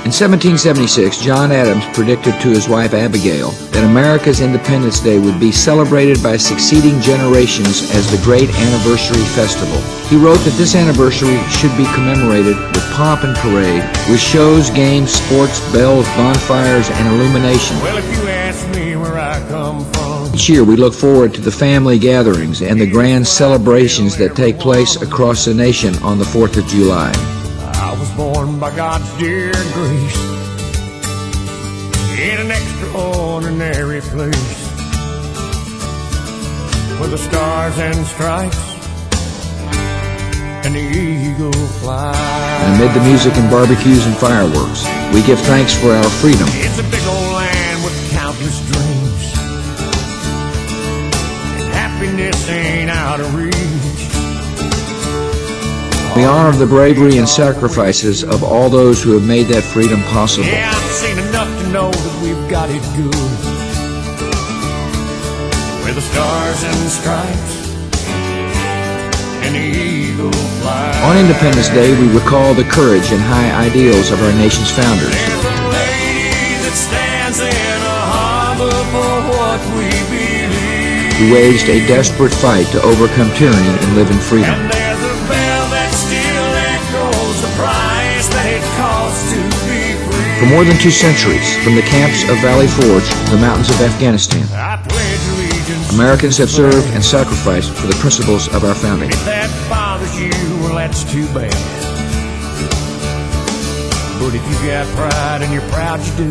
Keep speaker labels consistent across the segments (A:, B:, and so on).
A: In 1776, John Adams predicted to his wife Abigail that America's Independence Day would be celebrated by succeeding generations as the great anniversary festival. He wrote that this anniversary should be commemorated with pomp and parade, with shows, games, sports, bells, bonfires, and illumination.
B: Well, if you ask me where I come from,
A: each year we look forward to the family gatherings and the grand celebrations that take place across the nation on the 4th of July.
B: I was born by God's dear grace in an extraordinary place where the stars and stripes and the eagle fly.
A: And amid the music and barbecues and fireworks, we give thanks for our freedom.
B: It's a big old land with countless dreams, and happiness ain't out of reach.
A: We honor the bravery and sacrifices of all those who have made that freedom possible.
B: Yeah, I've seen enough to know that we've got it good, where the stars and stripes and the eagle fly.
A: On Independence Day, we recall the courage and high ideals of our nation's founders.
B: There's a lady that stands in a harbor for what we believe,
A: Who waged a desperate fight to overcome tyranny and live in freedom.
B: and there's a bell that still echoes the price that it costs to be free.
A: For more than 2 centuries, from the camps of Valley Forge to the mountains of Afghanistan,
B: I pledge allegiance.
A: Americans have served and sacrificed for the principles of our founding.
B: If that bothers you, well, that's too bad. But if you got pride and you're proud you do,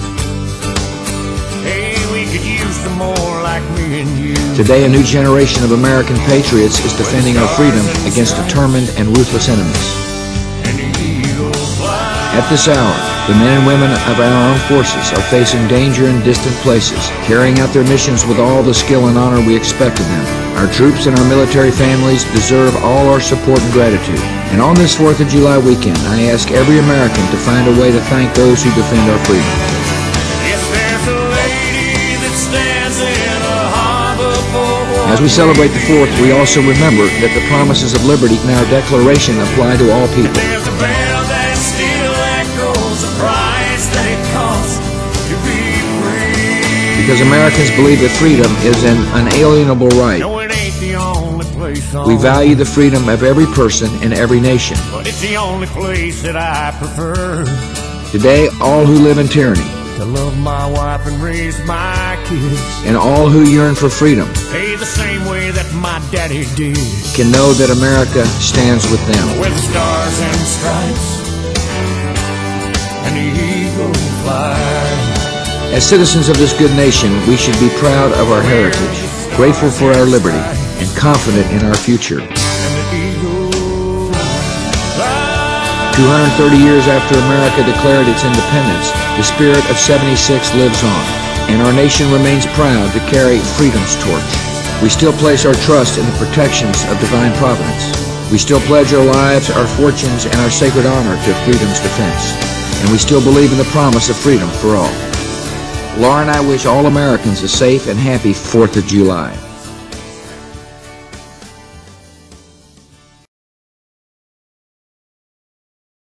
B: hey, we could use some more like me and you.
A: Today, a new generation of American patriots is defending our freedom against determined and ruthless enemies.
B: And the eagle fly.
A: At this hour, the men and women of our armed forces are facing danger in distant places, carrying out their missions with all the skill and honor we expect of them. Our troops and our military families deserve all our support and gratitude. And on this 4th of July weekend, I ask every American to find a way to thank those who defend our freedom.
B: Yes, there's a lady that stands in a harbor for what
A: As we celebrate the 4th, we also remember that the promises of liberty in our Declaration apply to all people.
B: there's a bell that still echoes the price that it costs to be free.
A: Because Americans believe that freedom is an unalienable right.
B: No, it ain't the only place on
A: We value the freedom of every person in every nation.
B: but it's the only place that I prefer
A: Today, all who live in tyranny
B: to love my wife and raise my kids,
A: and all who yearn for freedom
B: hey, the same way that my daddy did,
A: can know that America stands with them.
B: where the stars and stripes and the eagle fly.
A: As citizens of this good nation, we should be proud of our heritage, grateful for our liberty, and confident in our future.
B: And the eagle fly.
A: 230 years after America declared its independence, the spirit of '76 lives on, and our nation remains proud to carry freedom's torch. We still place our trust in the protections of divine providence. We still pledge our lives, our fortunes, and our sacred honor to freedom's defense. And we still believe in the promise of freedom for all. Laura and I wish all Americans a safe and happy 4th of July.